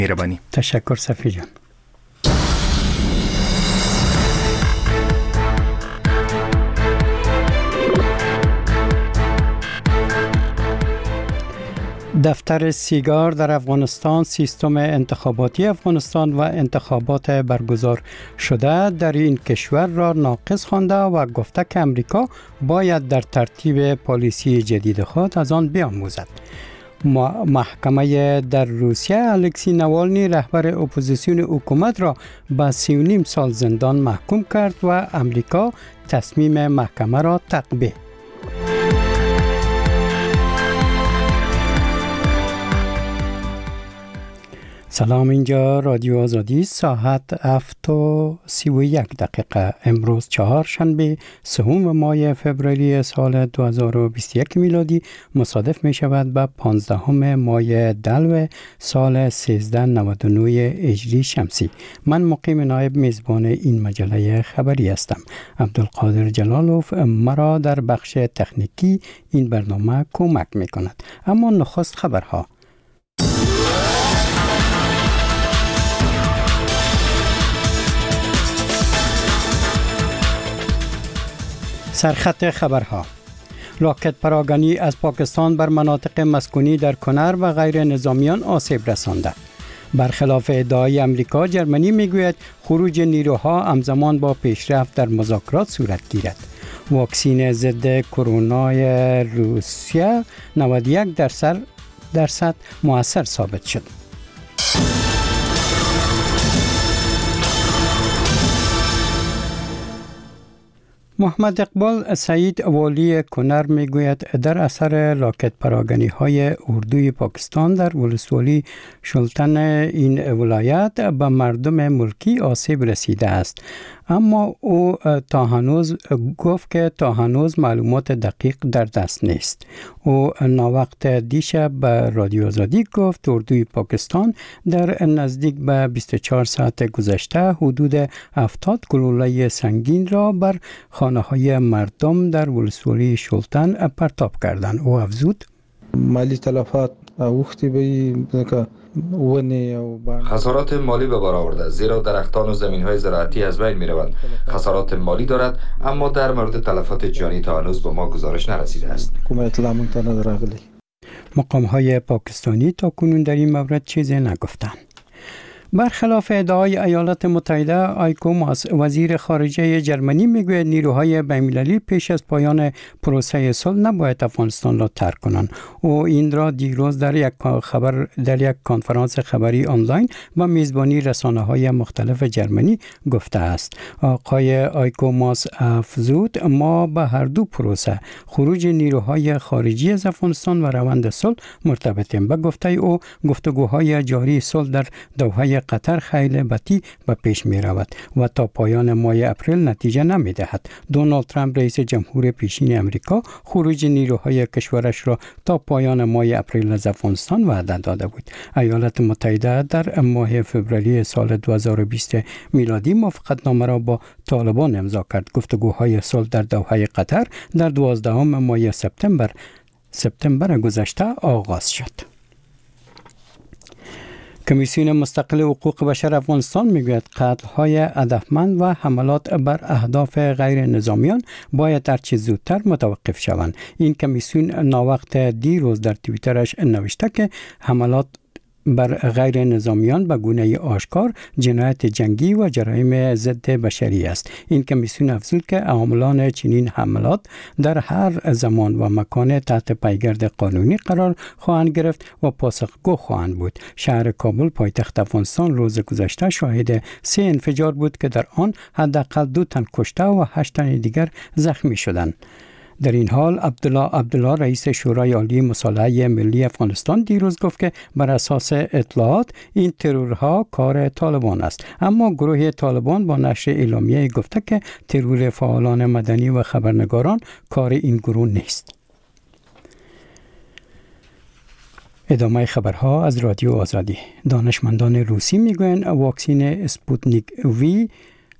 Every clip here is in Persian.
مهربانی. تشکر صفی جان. دفتر سیگار در افغانستان، سیستم انتخاباتی افغانستان و انتخابات برگزار شده در این کشور را ناقص خوانده و گفته که امریکا باید در ترتیب پالیسی جدید خود از آن بیاموزد. محکمه در روسیه الکسی نوالنی رهبر اپوزیسیون حکومت را به 3.5 سال زندان محکوم کرد و امریکا تصمیم محکمه را تقبیه. سلام، اینجا رادیو آزادی، ساعت 7:31. امروز چهارشنبه 3 ماه فوریه سال 2021 میلادی مصادف می شود به 15 ماه دلو سال 1399 هجری شمسی. من مقیم نایب میزبان این مجله خبری هستم. عبدالقادر جلالوف مرا در بخش تکنیکی این برنامه کمک می کند. اما نخست خبرها. سرخط خبرها: راکت پراگنی از پاکستان بر مناطق مسکونی در کنر و غیر نظامیان آسیب رسانده. برخلاف ادعای امریکا، جرمنی میگوید خروج نیروها همزمان با پیشرفت در مذاکرات صورت گیرد. واکسین ضد کرونا روسیه 91% مؤثر ثابت شد. محمد اقبال سعید والی کنر میگوید در اثر راکت پراگنی های اردوی پاکستان در ولسوالی شلتن این ولایت به مردم ملکی آسیب رسیده است. اما او گفت که تا هنوز معلومات دقیق در دست نیست. او ناوقت دیشب به رادیو آزادی گفت اردوی پاکستان در نزدیک به 24 ساعت گذشته حدود 70 گلوله سنگین را بر خانه‌های مردم در ولسوالی شلتن پرتاب کردند. او افزود مالی تلفات اوختی به خسارات مالی به بار آورده، زیرا درختان و زمین‌های زراعتی از بین می‌روند. خسارات مالی دارد، اما در مورد تلفات جانی تا هنوز به ما گزارش نرسیده است. مقام‌های پاکستانی تا کنون در این مورد چیزی نگفتند. برخلاف ادعای ایالات متحده، آیکو ماس وزیر خارجه جرمنی میگوید نیروهای بین‌المللی پیش از پایان پروسه صلح نباید افغانستان را ترک کنند. او این را دیروز در یک کنفرانس خبری آنلاین با میزبانی رسانه‌های مختلف جرمنی گفته است. آقای آیکو ماس افزود ما به هر دو پروسه خروج نیروهای خارجی از افغانستان و روند صلح مرتبطیم. به گفته او گفتگوهای جاری صلح در دوحه قطر خیلی بطیء به پیش می رود و تا پایان ماه اپریل نتیجه نمی دهد. دونالد ترامپ رئیس جمهور پیشین امریکا خروج نیروهای کشورش را تا پایان ماه اپریل از افغانستان وعده داده بود. ایالات متحده در ماه فوریه سال 2020 میلادی موافقتنامه را با طالبان امضا کرد. گفتگوهای صلح در دوحه قطر در 12 ماه سپتامبر گذشته آغاز شد. کمیسیون مستقل حقوق بشر افغانستان میگوید قتل‌های هدفمند و حملات بر اهداف غیر نظامیان باید هرچه زودتر متوقف شوند. این کمیسیون ناوقت دیروز در توییترش نوشته که حملات بر غیر نظامیان به گونه آشکار جنایت جنگی و جرایم ضد بشری است. این کمیسیون افزود که عاملان چنین حملات در هر زمان و مکان تحت پیگرد قانونی قرار خواهند گرفت و پاسخگو خواهند بود. شهر کابل پایتخت افغانستان روز گذشته شاهد 3 انفجار بود که در آن حداقل 2 تن کشته و 8 تن دیگر زخمی شدند. در این حال عبدالله رئیس شورای عالی مصالحه ملی افغانستان دیروز گفت که بر اساس اطلاعات این ترورها کار طالبان است، اما گروه طالبان با نشر اعلامیه گفته که ترور فعالان مدنی و خبرنگاران کار این گروه نیست. ادامه خبرها از رادیو آزادی. دانشمندان روسی میگویند واکسن اسپوتنیک وی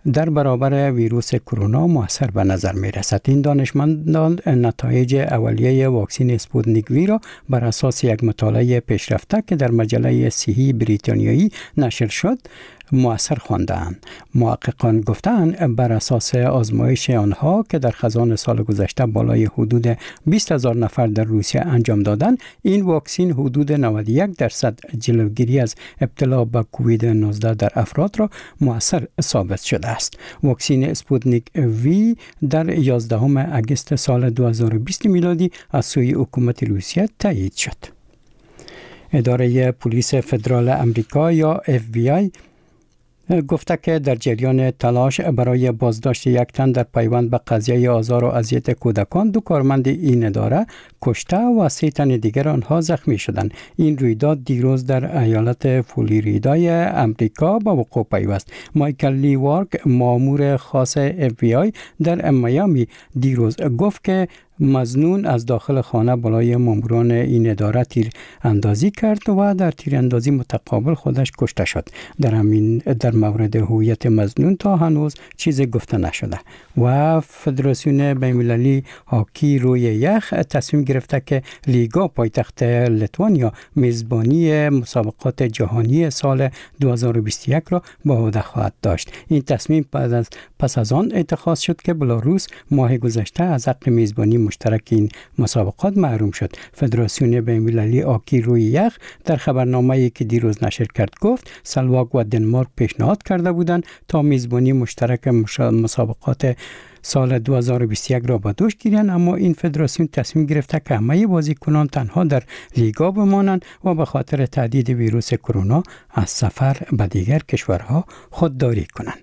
در برابر ویروس کرونا مؤثر به نظر می رسد. این دانشمندان نتایج اولیه واکسن اسپوتنیک وی را بر اساس یک مطالعه پیشرفته که در مجله صحی بریتانیایی نشر شد مؤثر خواندند. محققان گفتند بر اساس آزمایش آنها که در خزان سال گذشته بالای حدود 20,000 نفر در روسیه انجام دادند، این واکسن حدود 91% جلوگیری از ابتلا به کووید 19 در افراد را مؤثر ثابت شده است. واکسن اسپوتنیک وی در 11 اگست سال 2020 میلادی از سوی حکومت روسیه تایید شد. اداره پلیس فدرال امریکا یا FBI گفته که در جریان تلاش برای بازداشت یک تن در پیوند به قضیه آزار و اذیت کودکان 2 کارمند این اداره کشته و 3 تن دیگر آنها زخمی شدند. این رویداد دیروز در ایالت فلوریدای امریکا به وقوع پیوست. مایکل لی وارک، مأمور خاص FBI در میامی، دیروز گفت که مظنون از داخل خانه بالای ماموران این اداره تیر اندازی کرد و در تیر اندازی متقابل خودش کشته شد. در مورد هویت مظنون تا هنوز چیزی گفته نشده و فدراسیون بین‌المللی هاکی روی یخ تصمیم گرفته که لیگا پایتخت لیتوانیا میزبانی مسابقات جهانی سال 2021 را به عهده خواهد داشت. این تصمیم پس از آن اتخاذ شد که بلاروس ماه گذشته از حق میزبانی مشترک این مسابقات محروم شد. فدراسیون بین‌المللی هاکی روی یخ در خبرنامه‌ای که دیروز نشر کرد گفت سلواک و دنمارک پیشنهاد کرده بودند تا میزبانی مشترک مسابقات سال 2021 را به دوش گیرند، اما این فدراسیون تصمیم گرفته که همه بازیکنان تنها در لیگا بمانند و به خاطر تهدید ویروس کرونا از سفر به دیگر کشورها خودداری کنند.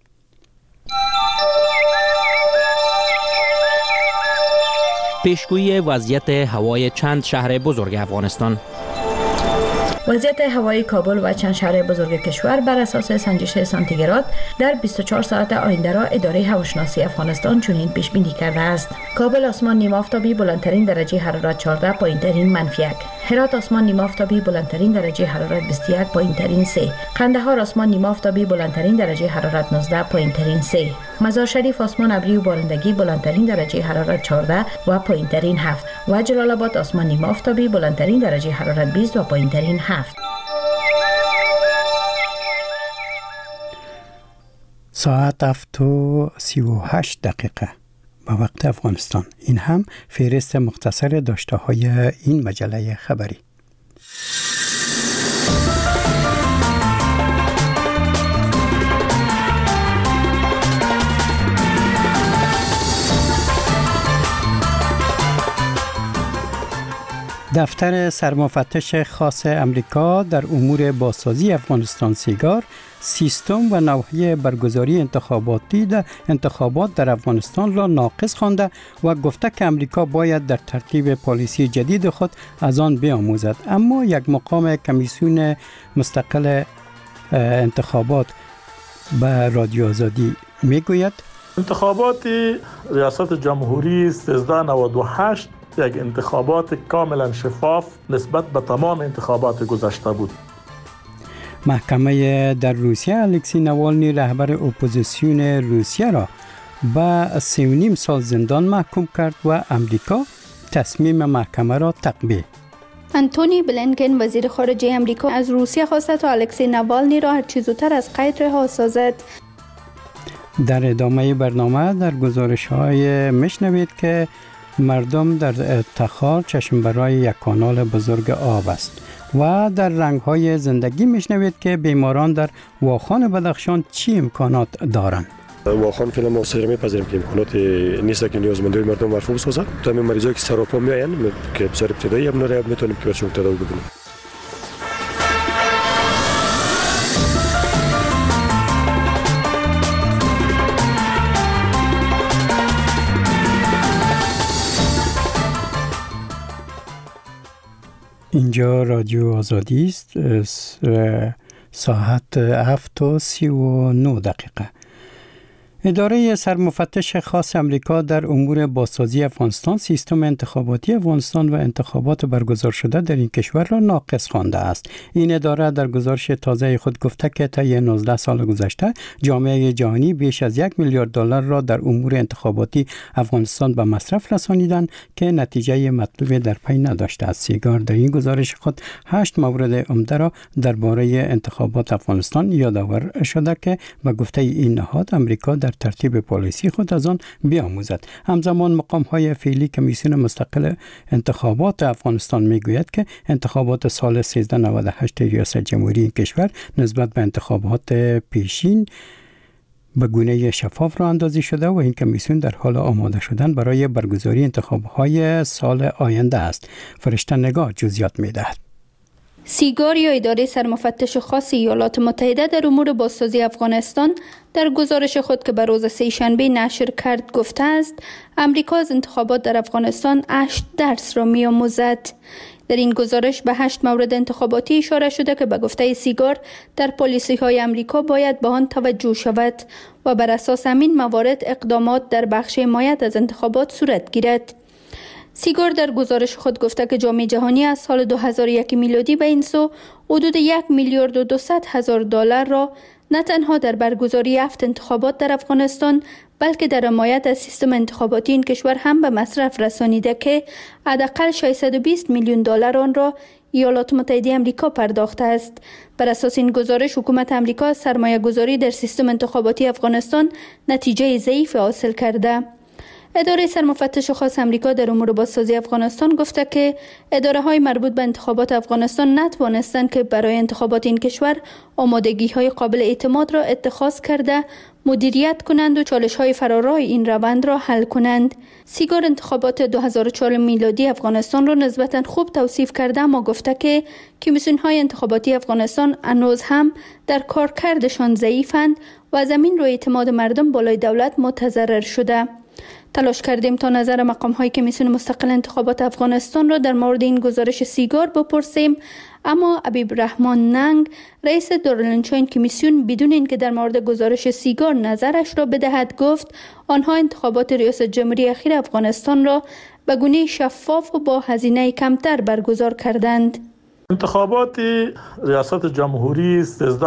پیشگویی وضعیت هوای چند شهر بزرگ افغانستان. وضعیت هوایی کابل و چند شهر بزرگ کشور بر اساس سنجش سانتیگراد در 24 ساعت آینده را اداره هواشناسی افغانستان چنین پیش بینی کرده است. کابل آسمان نیمه آفتابی بلندترین درجه حرارت 14، پایینترین -1. هرات آسمان نیمه آفتابی بلندترین درجه حرارت 21، پایینترین 3. قندهار آسمان نیمه آفتابی بلندترین درجه حرارت 19، پایینترین 3. مزار شریف آسمان ابری و بارندگی بلندترین درجه حرارت 14 و پایینترین 7 و جلال آباد آسمان نیمه آفتابی بلندترین درجه حرارت 20 و پایینترین 7. ساعت 7:38 دقیقه به وقت افغانستان. این هم فهرست مختصر داشته های این مجله خبری. دفتر سرمفتش خاص امریکا در امور بازسازی افغانستان سیگار سیستم و نوحه برگزاری انتخابات در افغانستان را ناقص خوانده و گفته که امریکا باید در ترتیب پالیسی جدید خود از آن بیاموزد. اما یک مقام کمیسیون مستقل انتخابات به رادیو آزادی میگوید انتخابات ریاست جمهوری 1398 یک انتخابات کاملا شفاف نسبت به تمام انتخابات گذشته بود. محکمه در روسیه الکسی نوالنی رهبر اپوزیسیون روسیه را به 3.5 سال زندان محکوم کرد و امریکا تصمیم محکمه را تقبیل. انتونی بلینکن وزیر خارجه امریکا از روسیه خواسته تا الکسی نوالنی را هر چه زودتر از قید رها سازد. در ادامه برنامه در گزارش‌های میشنوید که مردم در تخار چشم برای یک کانال بزرگ آب است و در رنگ‌های زندگی میشنوید که بیماران در واخان بدخشان چی امکانات دارند. واخان فعلا ما سر می‌پذیریم که امکانات نیست که نیازمندی مردم مرفوع بسازه. تا همین مریضایی که سراپا میآیند که بسیار ابتدایی هم نره میتونیم که برشون تداوی بکنیم. اینجا رادیو آزادی است. ساعت 7:39 دقیقه. اداره سرمفتش خاص امریکا در امور بازسازی افغانستان سیستم انتخاباتی افغانستان و انتخابات برگزار شده در این کشور را ناقص خوانده است. این اداره در گزارش تازه خود گفته که طی 19 سال گذشته جامعه جهانی بیش از $1 میلیارد را در امور انتخاباتی افغانستان به مصرف رسانیدند که نتیجه مطلوب در پی نداشته است. سیگار در این گزارش خود 8 مورد عمده را درباره انتخابات افغانستان یادآور شده که به گفته این نهاد امریکا در ترتیب پالیسی خود از آن بیاموزد. همزمان مقام‌های فعلی کمیسیون مستقل انتخابات افغانستان میگوید که انتخابات سال 1398 ریاست جمهوری این کشور نسبت به انتخابات پیشین به گونه شفاف راه اندازی شده و این کمیسیون در حال آماده شدن برای برگزاری انتخاب‌های سال آینده است. فرشته نگاه جزئیات می‌دهد. سیگار یا اداره سرمفتش خاص ایالات متحده در امور بازسازی افغانستان در گزارش خود که به روز سه‌شنبه نشر کرد گفته است امریکا از انتخابات در افغانستان 8 درس را می‌آموزد. در این گزارش به 8 مورد انتخاباتی اشاره شده که به گفته سیگار در پالیسی‌های امریکا باید به آن توجه شود و بر اساس همین موارد اقدامات در بخش حمایت از انتخابات صورت گیرد. سیگار در گزارش خود گفته که جامعه جهانی از سال 2001 میلادی به این سو حدود $1 میلیارد و 200 هزار را نه تنها در برگزاری 7 انتخابات در افغانستان بلکه در حمایت از سیستم انتخاباتی این کشور هم به مصرف رسانیده که حداقل $620 میلیون آن را ایالات متحده آمریکا پرداخته است. بر اساس این گزارش حکومت آمریکا سرمایه گذاری در سیستم انتخاباتی افغانستان نتیجه ضعیف حاصل کرده. اداره سرمفتش خاص امریکا در امور بازسازی افغانستان گفته که اداره‌های مربوط به انتخابات افغانستان نتوانستند که برای انتخابات این کشور آمادگی‌های قابل اعتماد را اتخاذ کرده مدیریت کنند و چالش‌های فرارای این روند را حل کنند. سیگار انتخابات 2004 میلادی افغانستان را نسبتاً خوب توصیف کرده اما گفته که کمیسیون‌های انتخاباتی افغانستان هنوز هم در کارکردشان ضعیفند و از همین رو اعتماد مردم بالای دولت متضرر شده. تلاش کردیم تا نظر مقام‌های کمیسیون مستقل انتخابات افغانستان را در مورد این گزارش سیگار بپرسیم اما حبیب رحمان ننگ رئیس دارالانشا کمیسیون بدون اینکه در مورد گزارش سیگار نظرش را بدهد گفت آنها انتخابات ریاست جمهوری اخیر افغانستان را به گونه شفاف و با هزینه کمتر برگزار کردند. انتخابات ریاست جمهوری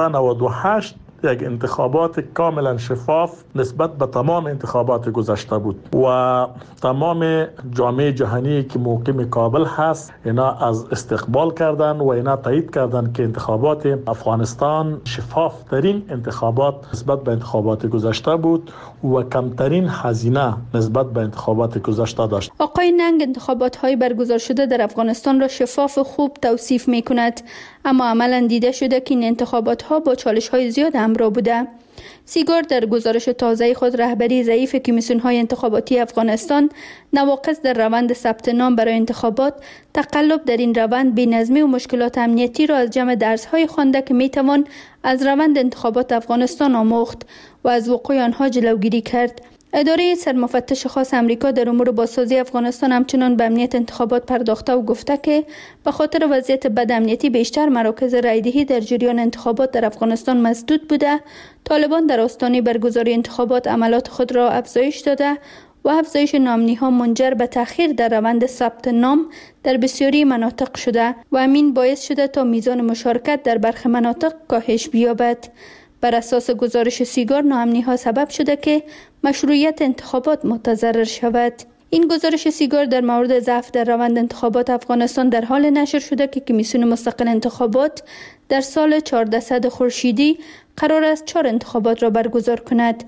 1398 یک انتخابات کاملا شفاف نسبت به تمام انتخابات گذشته بود و تمام جامعه جهانی که موقع کابل هست اینا از استقبال کردن و اینا تایید کردن که انتخابات افغانستان شفاف ترین انتخابات نسبت به انتخابات گذشته بود و کمترین هزینه نسبت به انتخابات گذشته داشت. آقای ننگ انتخابات های برگزار شده در افغانستان را شفاف و خوب توصیف می کند اما عملاً دیده شده که این انتخابات ها با چالش های زیاد همراه بوده. سیگار در گزارش تازه خود رهبری ضعیف کمیسیون‌های انتخاباتی افغانستان، نواقص در روند ثبت نام برای انتخابات، تقلب در این روند، بی‌نظمی و مشکلات امنیتی را از جمع درس‌های خوانده که می‌توان از روند انتخابات افغانستان آموخت و از وقوع آنها جلوگیری کرد. اداره سرمفتش خاص امریکا در امور بازسازی افغانستان همچنان به امنیت انتخابات پرداخته و گفته که به خاطر وضعیت بد امنیتی بیشتر مراکز رایدهی در جریان انتخابات در افغانستان مسدود بوده. طالبان در آستانه برگزاری انتخابات عملات خود را افزایش داده و افزایش ناامنی‌ها منجر به تأخیر در روند ثبت نام در بسیاری مناطق شده و همین باعث شده تا میزان مشارکت در برخی مناطق کاهش بیابد. بر اساس گزارش سیگار ناامنی‌ها سبب شده که مشروعیت انتخابات متضرر شود. این گزارش سیگار در مورد ضعف در روند انتخابات افغانستان در حال نشر شده که کمیسیون مستقل انتخابات در سال 1400 خورشیدی قرار است 4 انتخابات را برگزار کند.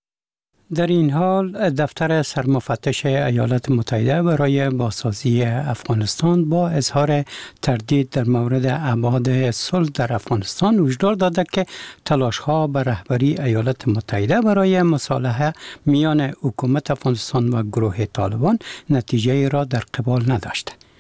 در این حال دفتر سرمفتش ایالات متحده برای بازسازی افغانستان با اظهار تردید در مورد ابعاد صلح در افغانستان هشدار داده که تلاش‌ها به رهبری ایالات متحده برای مصالحه میان حکومت افغانستان و گروه طالبان نتیجه را در قبال نداشته.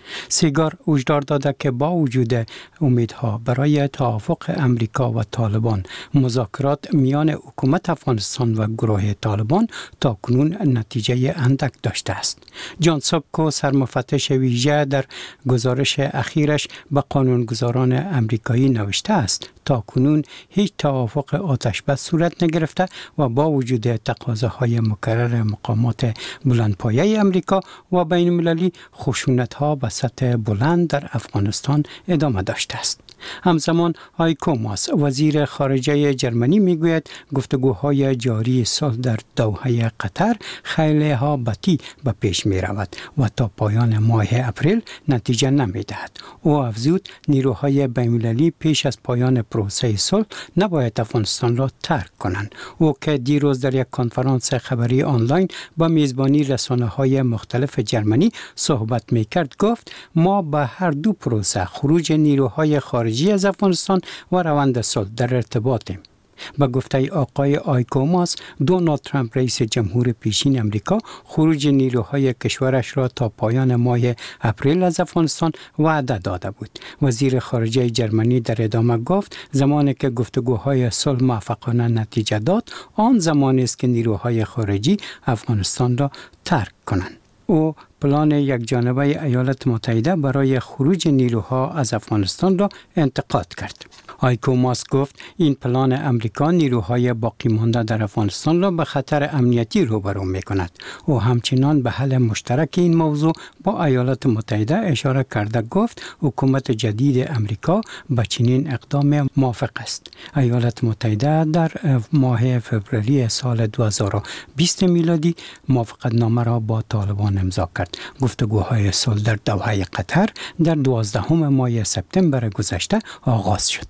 سیگار هشدار داده که با وجود امیدها برای توافق امریکا و طالبان، مذاکرات میان حکومت افغانستان و گروه طالبان تا کنون نتیجه اندک داشته است. جان ساکو، سرمفتش ویژه، در گزارش اخیرش به قانونگذاران امریکایی نوشته است تا کنون هیچ توافق آتشبس صورت نگرفته و با وجود تقاضاهای مکرر مقامات بلندپایه امریکا و بین المللی، خشونت‌ها به سطح بلند در افغانستان ادامه داشته است. همزمان هایکو ماس، وزیر خارجه جرمنی، میگوید گفتگوهای جاری صلح در دوحه قطر خیلی ها بطی به پیش می رود و تا پایان ماه اپریل نتیجه نمی دهد. او افزود نیروهای بین‌المللی پیش از پایان پروسه صلح نباید افغانستان را ترک کنند. او که دیروز در یک کنفرانس خبری آنلاین با میزبانی رسانه‌های مختلف جرمنی صحبت می‌کرد، گفت ما به هر دو پروسه، خروج نیروهای خارجی از افغانستان و روند صلح، در ارتباطیم. با گفته آقای آیکو ماس، دونالد ترامپ رئیس جمهور پیشین امریکا خروج نیروهای کشورش را تا پایان ماه اپریل از افغانستان وعده داده بود. وزیر خارجه جرمنی در ادامه گفت زمانی که گفتگوهای صلح موفقانه نتیجه داد، آن زمانی است که نیروهای خارجی افغانستان را ترک کنند. او پلان یک جانبه ایالات متحده برای خروج نیروها از افغانستان را انتقاد کرد. آیکو ماس گفت این پلان امریکا نیروهای باقی مانده در افغانستان را به خطر امنیتی روبرو می کند. او همچنان به حل مشترک این موضوع با ایالات متحده اشاره کرده گفت حکومت جدید امریکا به چنین اقدام موافق است. ایالات متحده در ماه فوریه سال 2020 میلادی موافقتنامه را با طالبان امضا کرد. گفتگوهای صلح در دوحه قطر در 12 ماه سپتامبر گذشته آغاز شد.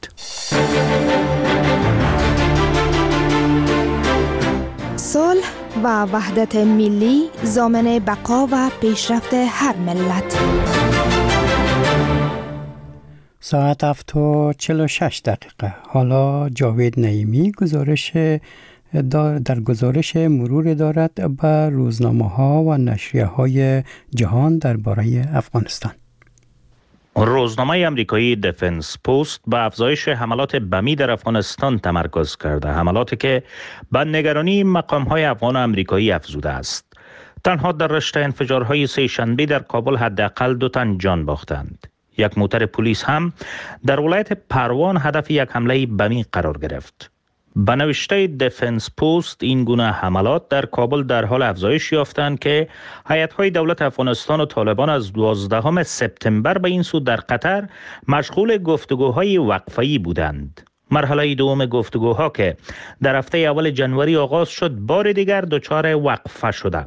صلح و وحدت ملی ضامن بقا و پیشرفت هر ملت. ساعت 7:46. حالا جاوید نعیمی در گزارش مرور دارد به روزنامه‌ها و نشریه‌های جهان درباره افغانستان. روزنامه آمریکایی دفنس پست به افزایش حملات بمی در افغانستان تمرکز کرده، حملاتی که به نگرانی مقام‌های افغان و آمریکایی افزوده است. تنها در رشته انفجارهای سه‌شنبه در کابل حداقل 2 تن جان باختند. یک موتر پلیس هم در ولایت پروان هدف یک حمله بمی قرار گرفت. به نوشته دفنس پست، این گونه حملات در کابل در حال افزایش یافتند که هیئت‌های دولت افغانستان و طالبان از 12 سپتامبر به این سو در قطر مشغول گفتگوهای وقفه‌ای بودند. مرحله دوم گفتگوها که در هفته اول جنوری آغاز شد، بار دیگر دچار وقفه شده.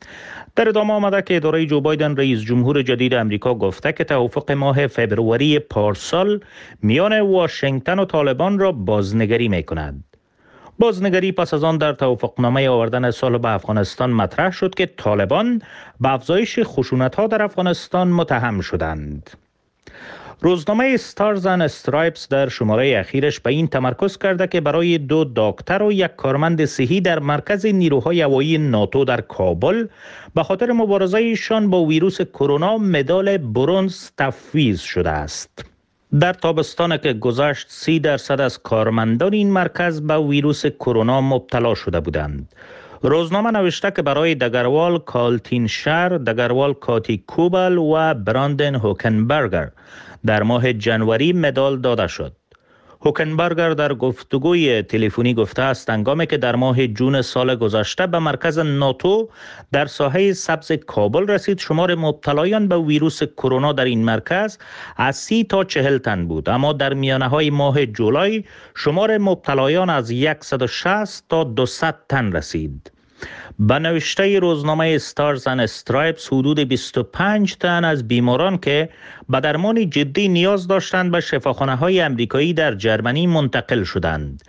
در ادامه آمده که اداره جو بایدن رئیس جمهور جدید امریکا گفته که توافق ماه فوریه پارسال میان واشنگتن و طالبان را بازنگری می‌کند. بازنگری پس از آن در توافقنامه آوردن صلح به افغانستان مطرح شد که طالبان به افزایش خشونت‌ها در افغانستان متهم شدند. روزنامه استارز اند استرایپس در شماره اخیرش به این تمرکز کرده که برای 2 دکتر و 1 کارمند صحی در مرکز نیروهای هوایی ناتو در کابل به خاطر مبارزه‌شان با ویروس کرونا مدال برنز تفویض شده است. در تابستان که گذشت 30% از کارمندان این مرکز به ویروس کرونا مبتلا شده بودند. روزنامه نوشته که برای دگروال کالتینشر، دگروال کاتی کوبل و براندن هوکنبرگر در ماه جنوری مدال داده شد. هوکنبرگر در گفتگوی تلفنی گفته است هنگامی که در ماه جون سال گذشته به مرکز ناتو در ساحه سبز کابل رسید، شمار مبتلایان به ویروس کرونا در این مرکز از 30 تا 40 تن بود، اما در میانه‌های ماه جولای شمار مبتلایان از 160 تا 200 تن رسید. به نوشته روزنامه استارز اند استرایپس، حدود 25 تن از بیماران که به درمان جدی نیاز داشتند به شفاخانه‌های آمریکایی در جرمنی منتقل شدند.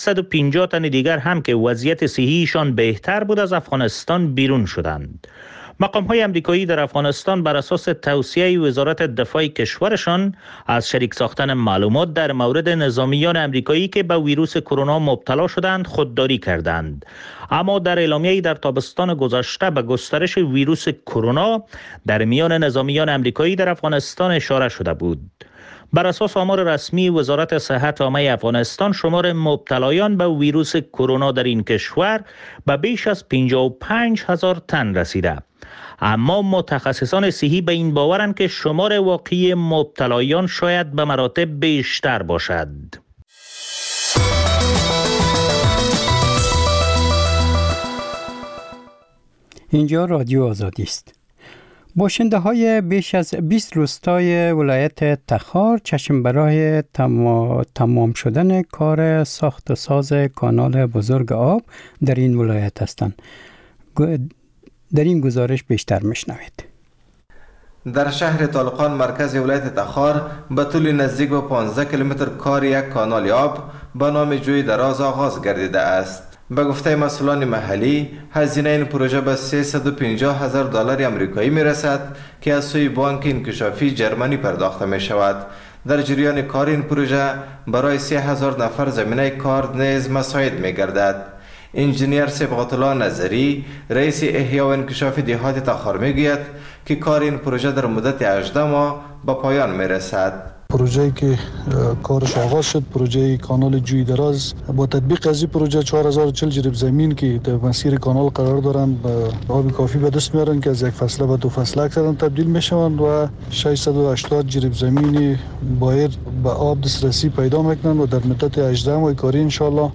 150 تن دیگر هم که وضعیت صحیشان بهتر بود از افغانستان بیرون شدند. مقام‌های آمریکایی در افغانستان بر اساس توصیه وزارت دفاع کشورشان از شریک ساختن معلومات در مورد نظامیان آمریکایی که به ویروس کرونا مبتلا شدند خودداری کردند. اما در اعلامیه‌ای در تابستان گذشته به گسترش ویروس کرونا در میان نظامیان آمریکایی در افغانستان اشاره شده بود. بر اساس آمار رسمی وزارت صحت عامه افغانستان شمار مبتلایان به ویروس کرونا در این کشور به بیش از 55,000 تن رسیده. اما متخصصان صحی به این باورند که شمار واقعی مبتلایان شاید به مراتب بیشتر باشد. اینجا رادیو آزادی است. باشنده های بیش از 20 روستای ولایت تخار چشم برای تمام شدن کار ساخت و ساز کانال بزرگ آب در این ولایت هستند. در این گزارش بیشتر میشنوید. در شهر طالقان مرکز ولایت تخار به طول نزدیک به 15 کیلومتر کار یک کانال آب به نام جوی دراز آغاز گردیده است. به گفته مسئولان محلی هزینه این پروژه به $350,000 آمریکایی میرسد که از سوی بانک انکشافی جرمنی پرداخته می شود. در جریان کار این پروژه برای 3,000 نفر زمینه کار نیز مساعد می گردد. انجینیر صبغت الله نظری رئیس احیا و انکشاف دهات تخار می گوید که کار این پروژه در مدت 18 ماه به پایان می رسد. پروژه‌ای که کارش آغاز شد، پروژه کانال جوی دراز، با تطبیق از این پروژه 4040 جریب زمین که در مسیر کانال قرار دارند به آب کافی به دست میارن که از یک فصله به 2 فصله اکثرا تبدیل میشوند و 680 جریب زمین باید به آب دسترسی پیدا میکنند و در مدت 18 ماه کاری انشالله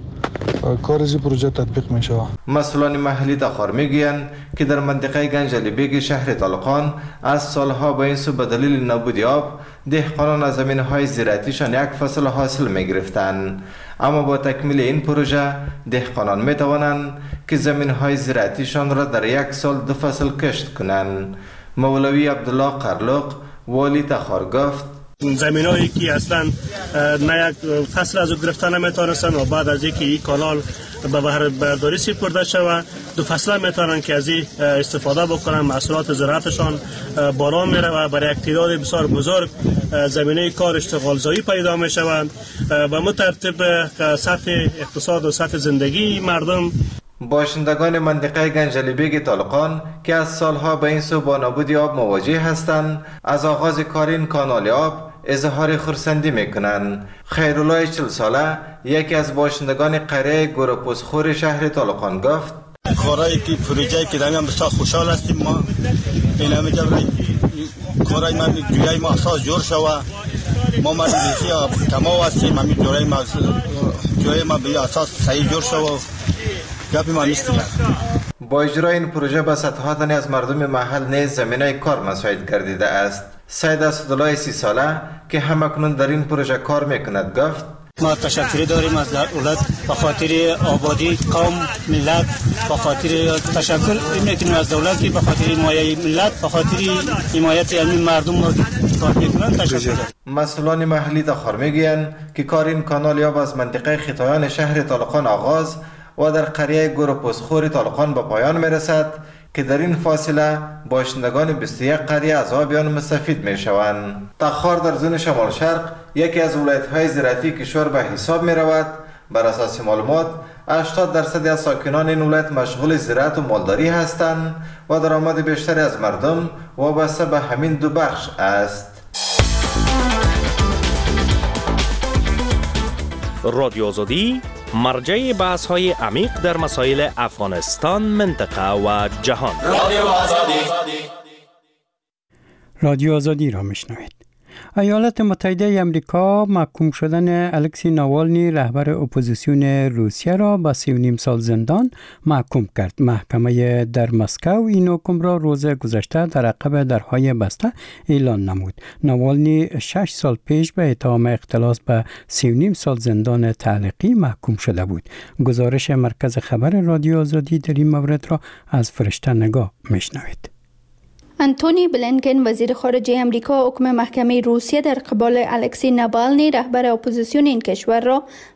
کار از این پروژه تطبیق می شود. مسئولان محلی تخار میگویند که در منطقه گنجلی بیگ شهر طالقان از سالها به این سو به دلیل نبود آب دهقانان از زمین‌های زراعتیشان یک فصل حاصل می‌گرفتند، اما با تکمیل این پروژه دهقانان می‌توانند که زمین‌های زراعتیشان را در یک سال 2 فصل کشت کنند. مولوی عبدالله قرلق والی تخار گفت زمینایی که اصلا نه یک فصل از او گرفتن نمیتونستن و بعد از اینکه این کانال به بهره برداری سپرده شود 2 فصل میتونن که از این استفاده بکنن، محصولات زراعتشان بالا میره و برای یک تعداد بسیار بزرگ زمینه کار اشتغال زایی پیدا می شوند. به مترتب سطح اقتصاد و سطح زندگی مردم. باشندگان منطقه گنجلی بیگ طالقان که از سالها به این سو با نبود آب مواجه هستند از آغاز کار این کانال آب اظهار خرسندی میکنند. خیرالله 40 ساله یکی از باشندگان قریه گروپوسخور شهر طالقان گفت کارایی که پروژه‌ای که داریم بسیار خوشحال هستیم. ما این همه جبرای کارای ما جویای ما اساس جور شود، ما مدرسه تمام هستیم، همین جویای ما به اساس صحیح جور شود. با اجرای این پروژه به صدها تن از مردم محل نیز زمینه کار مساعد گردیده است. سید اسدالله 30 ساله که همکنون در این پروژه کار میکند گفت ما تشکری داریم از دولت به خاطر آبادی قوم ملت، به خاطر تشکر میکنیم از دولت که به خاطر حمایت ملت، به خاطر حمایت همین مردم ما کار میکنن. تشکر. مسئولان محلی تخار میگویند که کار این کانال آب از منطقه خطایان شهر طالقان آغاز و در قریه گروپوسخور طالقان به پایان میرسد که در این فاصله باشندگان 21 قریه از آب آن مستفید می شوند. تخار در زون شمال شرق یکی از ولایت‌های زراعتی کشور به حساب می رود. بر اساس معلومات 80% از ساکنان این ولایت مشغول زراعت و مالداری هستند و درآمد بیشتری از مردم وابسته به همین 2 بخش است. رادیو آزادی مرجع بحث‌های عمیق در مسائل افغانستان، منطقه و جهان. رادیو آزادی را میشنوید. ایالات متحده آمریکا محکوم شدن الکسی ناوالنی رهبر اپوزیسیون روسیه را به 3.5 سال زندان محکوم کرد. محکمه در مسکو این حکم را روز گذشته در عقب درهای بسته اعلان نمود. ناوالنی 6 سال پیش به اتهام اختلاس به 3.5 سال زندان تعلیقی محکوم شده بود. گزارش مرکز خبر رادیو آزادی در این مورد را از فرشته نگاه میشنوید. انتونی بلینکن وزیر خارجه امریکا حکم محکمه روسیه در قبال الکسی ناوالنی رهبر اپوزیسیون این کشور را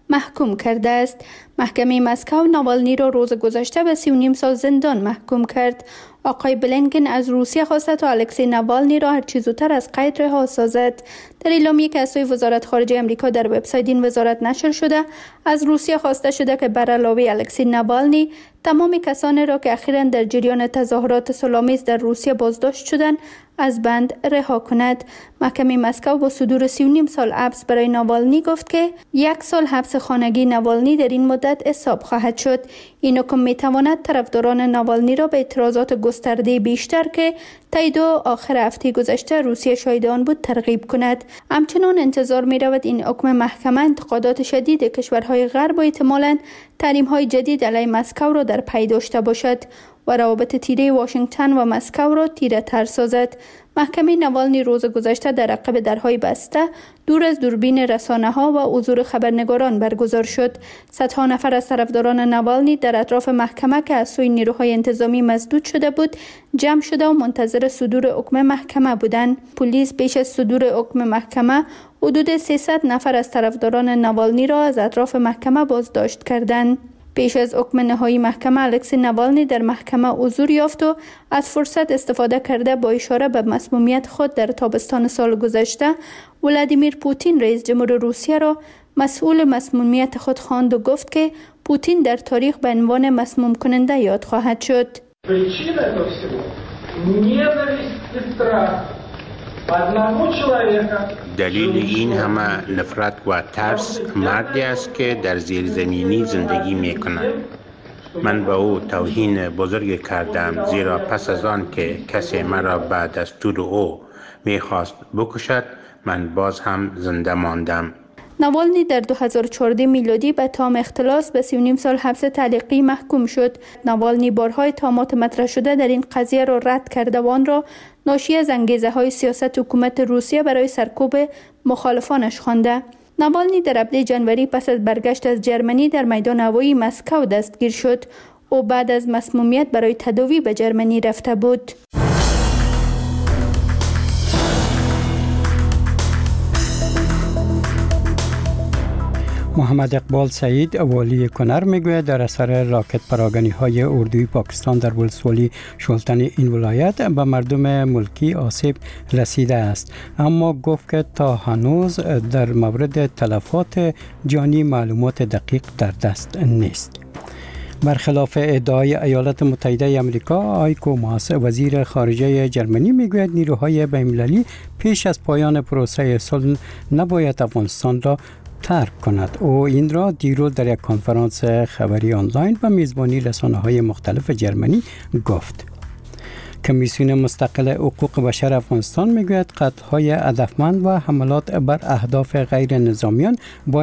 محکوم کرده است. محکمه مسکو ناوالنی را روز گذشته به 3.5 سال زندان محکوم کرد. آقای بلینکن از روسیه خواسته تا الکسی ناوالنی را هر چه زودتر از قید رها سازد. در اعلامیه‌ای که از سوی وزارت خارجه آمریکا در وبسایت این وزارت نشر شده، از روسیه خواسته شده که بر علاوه الکسی ناوالنی تمام کسانی را که اخیراً در جریان تظاهرات صلح‌آمیز در روسیه بازداشت شدند از بند رها کند. محکمه مسکو با صدور 3.5 سال حبس برای ناوالنی گفت که 1 سال حبس خانگی ناوالنی در این مدت حساب خواهد شد. این حکم میتواند طرفداران ناوالنی را به اعتراضات گسترده بیشتر که طی 2 آخر هفته گذشته روسیه شاهد آن بود ترغیب کند. همچنان انتظار می رود این حکم محکمه انتقادات شدید کشورهای غرب و احتمالاً تحریم‌های جدید علیه مسکو را در پی داشته باشد و روابط تیره واشنگتن و مسکو را تیره تر سازد. محکمه ناوالنی روز گذشته در عقب درهای بسته دور از دوربین رسانه‌ها و حضور خبرنگاران برگزار شد. صدها نفر از طرفداران ناوالنی در اطراف محکمه که از سوی نیروهای انتظامی مسدود شده بود جمع شده و منتظر صدور حکم محکمه بودند. پلیس پیش از صدور حکم محکمه حدود 300 نفر از طرفداران ناوالنی را از اطراف محکمه بازداشت کردند. پیش از حکم نهایی محکمه الکسی ناوالنی در محکمه حضور یافت و از فرصت استفاده کرده با اشاره به مسمومیت خود در تابستان سال گذشته ولادیمیر پوتین رئیس جمهور روسیه را مسئول مسمومیت خود خواند و گفت که پوتین در تاریخ به عنوان مسموم کننده یاد خواهد شد. دلیل این همه نفرت و ترس مردی است که در زیرزمینی زندگی می کند. من به او توهین بزرگ کردم، زیرا پس از آن که کسی مرا به دستور او می خواست بکشد من باز هم زنده ماندم. ناوالنی در 2014 میلادی به تهم اختلاس به 3.5 سال حبس تعلیقی محکوم شد. ناوالنی بارهای اتهامات مطرح شده در این قضیه را رد کرده و آن را ناشی از انگیزه‌های سیاست حکومت روسیه برای سرکوب مخالفانش خوانده. ناوالنی در ابریل جنوری پس از برگشت از جرمنی در میدان هوایی مسکو دستگیر شد. او بعد از مسمومیت برای تداوی به جرمنی رفته بود. محمد اقبال سعید والی کنر میگوید در اثر راکت پراگنی های اردوی پاکستان در ولسوالی شلتن این ولایت به مردم ملکی آسیب رسیده است، اما گفت که تا هنوز در مورد تلفات جانی معلومات دقیق در دست نیست. برخلاف ادعای ایالات متحده آمریکا، آیکو ماس وزیر خارجه جرمنی میگوید نیروهای بین‌المللی پیش از پایان پروسه صلح نباید افغانستان را ترک کند. او این را دیروز در یک کنفرانس خبری آنلاین و میزبانی رسانه‌های مختلف جرمنی گفت. کمیسیون مستقل حقوق بشر افغانستان میگوید قتل‌های هدفمند و حملات بر اهداف غیر نظامیان